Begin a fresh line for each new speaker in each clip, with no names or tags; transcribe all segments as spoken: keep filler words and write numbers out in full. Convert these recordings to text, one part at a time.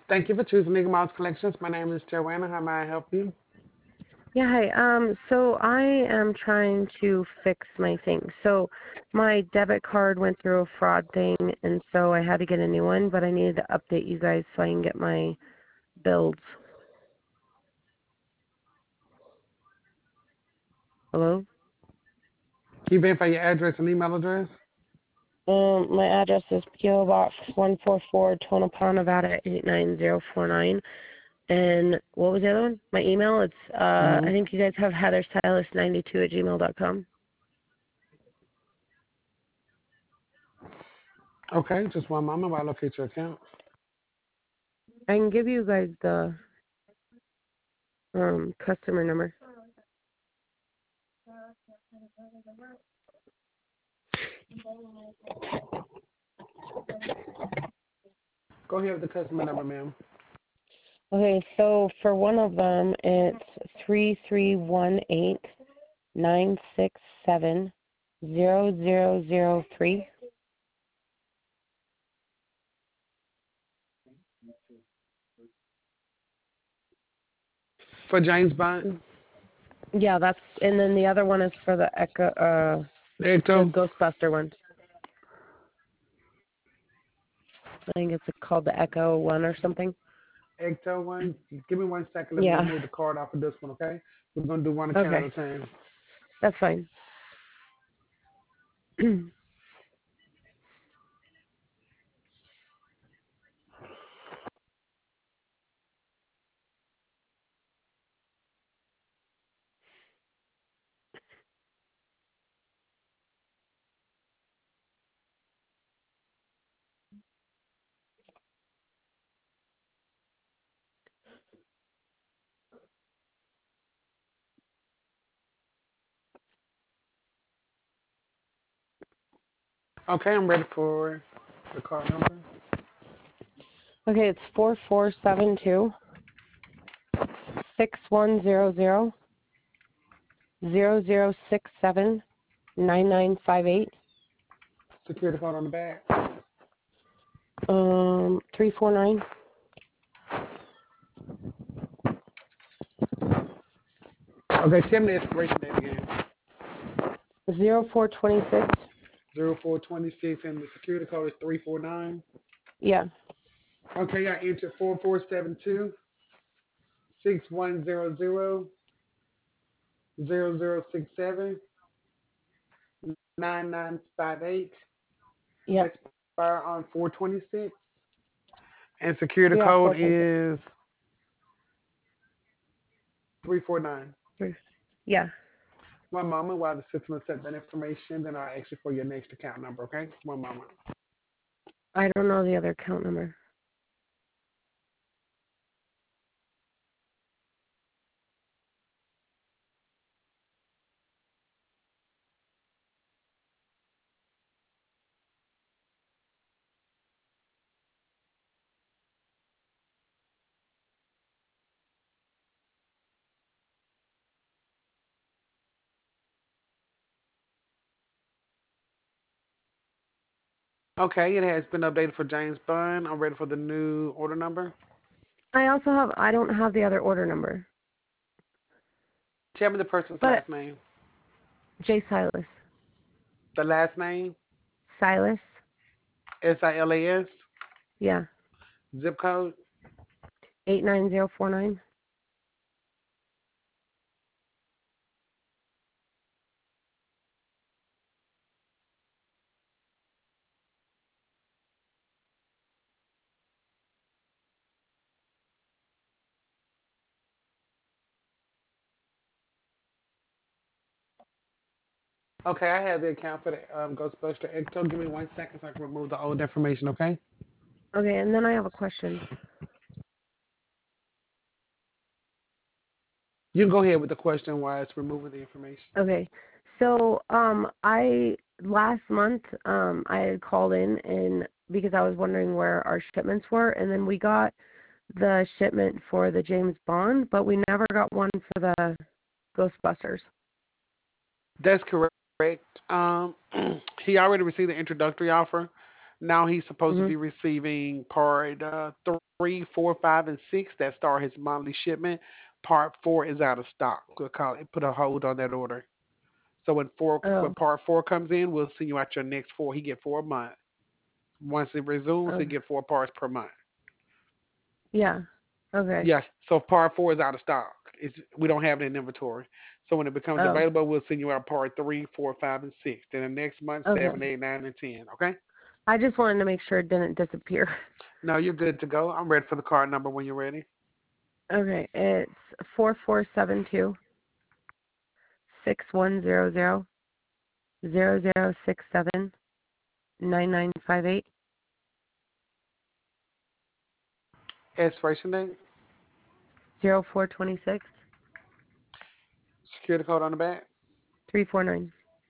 Thank you for choosing Eagle Mouse Collections. My name is Joanna. How may I help you?
Yeah, hi. Um, so I am trying to fix my thing. So my debit card went through a fraud thing, and so I had to get a new one, but I needed to update you guys so I can get my bills. Hello?
Can you verify your address and email address?
Um, my address is P O Box one four four, Tonopah, Nevada eight nine zero four nine. And what was the other one? My email, it's, uh, I
Mm-hmm.
think you guys have heather silas ninety-two at gmail dot com.
Okay, just one moment while I locate your account.
I can give you guys the um, customer number.
Go ahead with the customer number, ma'am.
Okay, so for one of them, it's three three one eight nine six seven zero zero zero three.
For James Bond,
Yeah, that's and then the other one is for the Echo, uh, the
Ecto.
Ghostbuster one. I think it's called the Echo one or something.
Ecto one. Give me one second. Let me
Yeah.
remove the card off of this one, okay? We're going to do one account at
Okay,
a time.
that's fine.
Okay, I'm ready for the card number.
Okay, it's four four seven two six one zero zero zero zero six seven nine nine five eight.
Security code on the back.
Um, three four nine
Okay, tell me the expiration date again.
zero four twenty six.
zero four twenty-six and the security code is three four nine.
Yeah.
Okay, I entered four four seven two six one zero zero zero zero six seven nine nine five eight.
Yep.
Expire on four twenty-six. And security
Yeah,
code
four twenty six.
is three four nine.
Yeah.
One moment while the system will set that information, then I'll ask you for your next account number, okay? One moment.
I don't know the other account number.
Okay, it has been updated for James Bond. I'm ready for the new order number.
I also have, I don't have the other order number.
Tell me the person's
But
last name.
J Silas.
The last name,
Silas?
S I L A S,
Yeah.
zip code.
eight nine zero four nine.
Okay, I have the account for the um, Ghostbuster Ecto. Give me one second so I can remove the old information, okay?
Okay, and then I have a question.
You can go ahead with the question while it's removing the information.
Okay. So, um, I, last month, um, I had called in and because I was wondering where our shipments were, and then we got the shipment for the James Bond, but we never got one for the Ghostbusters.
That's correct. Um, he already received the introductory offer. Now he's supposed to
Mhm.
be receiving part uh, three, four, five, and six that start his monthly shipment. Part four is out of stock. We'll call it, put a hold on that order. So when four, when
Oh.
part four comes in, we'll send you out your next four. He get four a month. Once it resumes, he
Okay.
get four parts per month.
Yeah. Okay.
Yes. So part four is out of stock. It's, we don't have it in inventory. So when it becomes
Oh.
available, we'll send you out part three, four, five, and six. Then the next month,
Okay.
seven, eight, nine, and ten. Okay.
I just wanted to make sure it didn't disappear.
No, you're good to go. I'm ready for the card number when you're ready.
Okay. It's four four seven two six one zero zero zero zero six seven nine nine five eight
Expiration date,
zero four twenty six
security code on the back.
three four nine.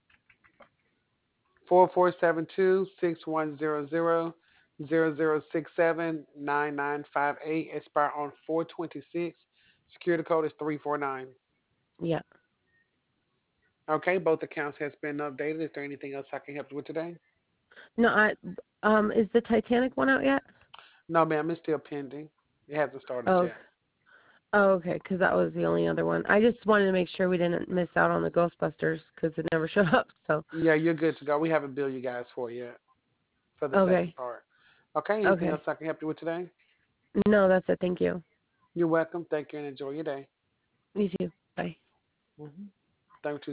Four four seven two six one zero zero zero zero six seven nine nine five eight. Expire on four twenty six. Security code is three four nine.
Yeah.
Okay, both accounts has been updated. Is there anything else I can help you with today?
No, I um is the Titanic one out yet?
No, ma'am, it's still pending. It hasn't started
Oh,
yet.
oh, okay, because that was the only other one. I just wanted to make sure we didn't miss out on the Ghostbusters because it never showed up. So,
Yeah, you're good to go. We haven't billed you guys for it yet for the second
okay,
part. Okay, anything else
okay.
I can help you with today?
No, that's it. Thank you.
You're welcome. Thank you and enjoy your day.
You too. Bye.
Mm-hmm. Thank you.